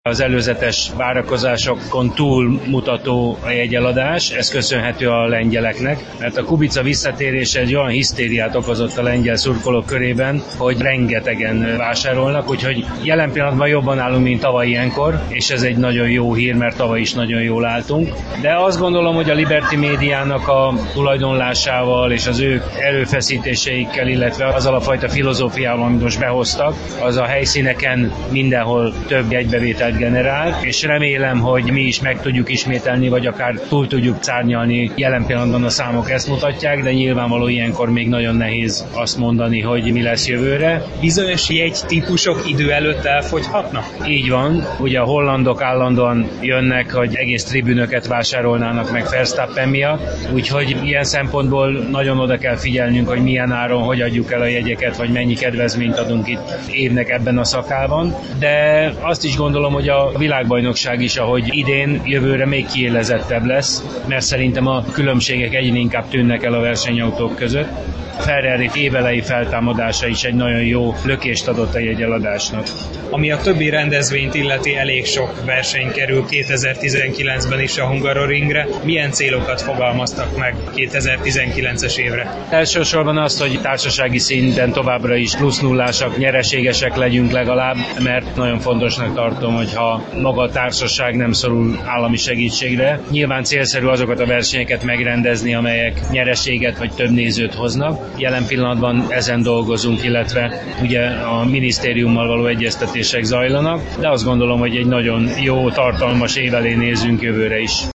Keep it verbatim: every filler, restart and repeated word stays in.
Az előzetes várakozásokon túl mutató a jegyeladás, ez köszönhető a lengyeleknek, mert a Kubica visszatérése egy olyan hisztériát okozott a lengyel szurkolók körében, hogy rengetegen vásárolnak, úgyhogy jelen pillanatban jobban állunk, mint tavaly ilyenkor, és ez egy nagyon jó hír, mert tavaly is nagyon jól álltunk. De azt gondolom, hogy a Liberty médiának a tulajdonlásával és az ő erőfeszítéseikkel, illetve azzal a fajta filozófiával, amit most behoztak, az a helyszíneken mindenhol több jegybevétel generál, és remélem, hogy mi is meg tudjuk ismételni, vagy akár túl tudjuk szárnyalni. Jelen pillanatban a számok ezt mutatják, de nyilvánvaló ilyenkor még nagyon nehéz azt mondani, hogy mi lesz jövőre. Bizonyos jegytípusok idő előtt elfogyhatnak? Így van. Ugye a hollandok állandóan jönnek, hogy egész tribünöket vásárolnának meg Verstappen miatt, úgyhogy ilyen szempontból nagyon oda kell figyelnünk, hogy milyen áron, hogy adjuk el a jegyeket, vagy mennyi kedvezményt adunk itt évnek ebben a szakában. De azt is gondolom, hogy a világbajnokság is, ahogy idén, jövőre még kiélezettebb lesz, mert szerintem a különbségek egyre inkább tűnnek el a versenyautók között. Ferrari évelei feltámadása is egy nagyon jó lökést adott a jegyeladásnak. Ami a többi rendezvényt illeti, elég sok verseny kerül kétezer-tizenkilencben is a Hungaroringre. Milyen célokat fogalmaztak meg kétezer-tizenkilences évre? Elsősorban azt, hogy társasági szinten továbbra is plusz nullásak, nyereségesek legyünk legalább, mert nagyon fontosnak tartom, hogyha maga a társaság nem szorul állami segítségre. Nyilván célszerű azokat a versenyeket megrendezni, amelyek nyereséget vagy több nézőt hoznak. Jelen pillanatban ezen dolgozunk, illetve ugye a minisztériummal való egyeztetések zajlanak, de azt gondolom, hogy egy nagyon jó, tartalmas év elé nézünk jövőre is.